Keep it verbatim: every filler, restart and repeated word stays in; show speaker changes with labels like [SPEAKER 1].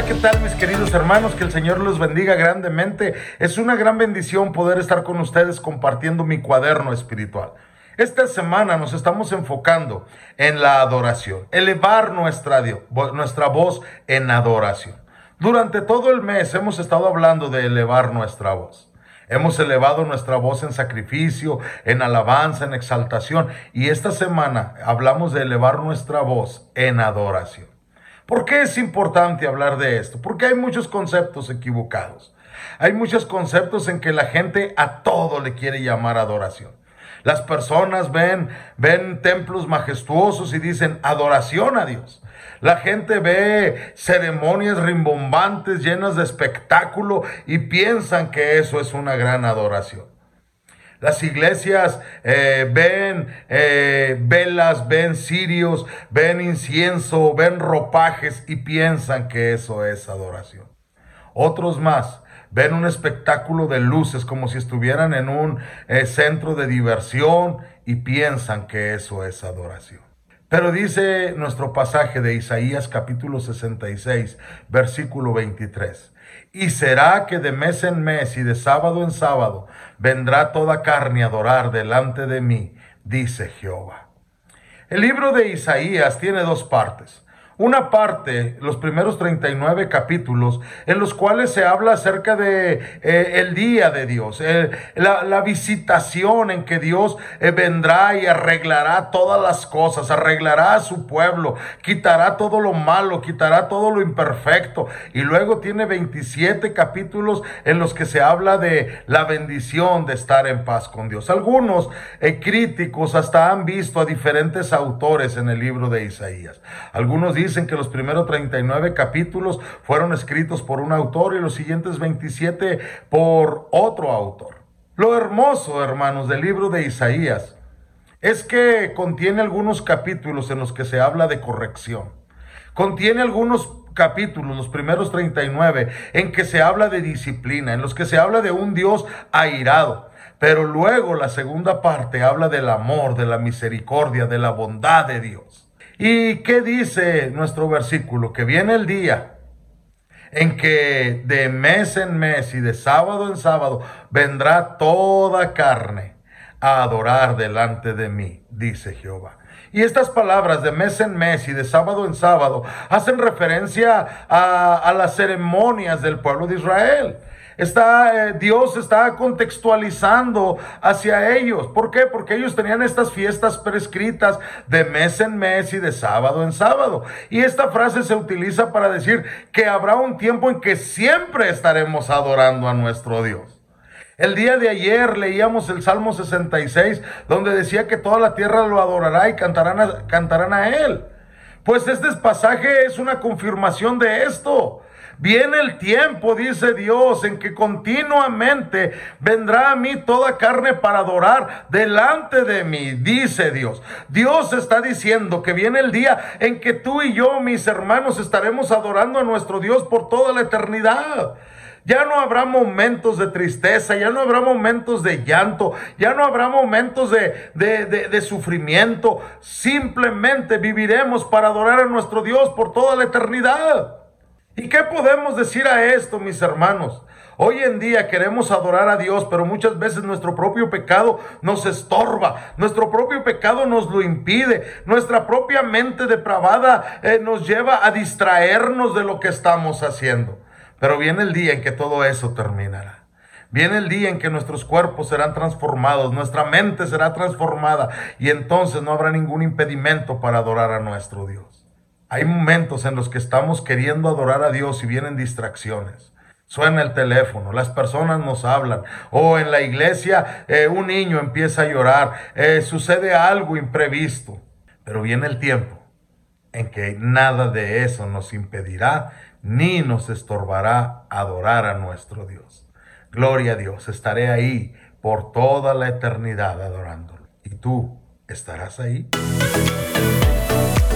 [SPEAKER 1] ¿qué tal, mis queridos hermanos? Que el Señor los bendiga grandemente. Es una gran bendición poder estar con ustedes compartiendo mi cuaderno espiritual. Esta semana nos estamos enfocando en la adoración, elevar nuestra, nuestra voz en adoración. Durante todo el mes hemos estado hablando de elevar nuestra voz. Hemos elevado nuestra voz en sacrificio, en alabanza, en exaltación. Y esta semana hablamos de elevar nuestra voz en adoración. ¿Por qué es importante hablar de esto? Porque hay muchos conceptos equivocados. Hay muchos conceptos en que la gente a todo le quiere llamar adoración. Las personas ven, ven templos majestuosos y dicen adoración a Dios. La gente ve ceremonias rimbombantes llenas de espectáculo y piensan que eso es una gran adoración. Las iglesias eh, ven eh, velas, ven cirios, ven incienso, ven ropajes y piensan que eso es adoración. Otros más ven un espectáculo de luces como si estuvieran en un eh, centro de diversión y piensan que eso es adoración. Pero dice nuestro pasaje de Isaías capítulo sesenta y seis, versículo veintitrés. Y será que de mes en mes y de sábado en sábado vendrá toda carne a adorar delante de mí, dice Jehová. El libro de Isaías tiene dos partes. Una parte, los primeros treinta y nueve capítulos, en los cuales se habla acerca de eh, el día de Dios, eh, la, la visitación en que Dios eh, vendrá y arreglará todas las cosas, arreglará a su pueblo, quitará todo lo malo, quitará todo lo imperfecto. Y luego tiene veintisiete capítulos en los que se habla de la bendición de estar en paz con Dios. Algunos eh, críticos hasta han visto a diferentes autores en el libro de Isaías. Algunos dicen Dicen que los primeros treinta y nueve capítulos fueron escritos por un autor y los siguientes veintisiete por otro autor. Lo hermoso, hermanos, del libro de Isaías es que contiene algunos capítulos en los que se habla de corrección. Contiene algunos capítulos, los primeros treinta y nueve, en que se habla de disciplina, en los que se habla de un Dios airado. Pero luego la segunda parte habla del amor, de la misericordia, de la bondad de Dios. ¿Y qué dice nuestro versículo? Que viene el día en que de mes en mes y de sábado en sábado vendrá toda carne a adorar delante de mí, dice Jehová. Y estas palabras de mes en mes y de sábado en sábado hacen referencia a, a las ceremonias del pueblo de Israel. Está, eh, Dios está contextualizando hacia ellos. ¿Por qué? Porque ellos tenían estas fiestas prescritas de mes en mes y de sábado en sábado. Y esta frase se utiliza para decir que habrá un tiempo en que siempre estaremos adorando a nuestro Dios. El día de ayer leíamos el Salmo sesenta y seis, donde decía que toda la tierra lo adorará y cantarán a, cantarán a él. Pues este pasaje es una confirmación de esto. Viene el tiempo, dice Dios, en que continuamente vendrá a mí toda carne para adorar delante de mí, dice Dios. Dios está diciendo que viene el día en que tú y yo, mis hermanos, estaremos adorando a nuestro Dios por toda la eternidad. Ya no habrá momentos de tristeza, ya no habrá momentos de llanto, ya no habrá momentos de, de, de, de sufrimiento. Simplemente viviremos para adorar a nuestro Dios por toda la eternidad. ¿Y qué podemos decir a esto, mis hermanos? Hoy en día queremos adorar a Dios, pero muchas veces nuestro propio pecado nos estorba, nuestro propio pecado nos lo impide, nuestra propia mente depravada eh, nos lleva a distraernos de lo que estamos haciendo. Pero viene el día en que todo eso terminará. Viene el día en que nuestros cuerpos serán transformados, nuestra mente será transformada y entonces no habrá ningún impedimento para adorar a nuestro Dios. Hay momentos en los que estamos queriendo adorar a Dios y vienen distracciones. Suena el teléfono, las personas nos hablan, o en la iglesia eh, un niño empieza a llorar, eh, sucede algo imprevisto. Pero viene el tiempo en que nada de eso nos impedirá ni nos estorbará adorar a nuestro Dios. Gloria a Dios, estaré ahí por toda la eternidad adorándolo. ¿Y tú estarás ahí?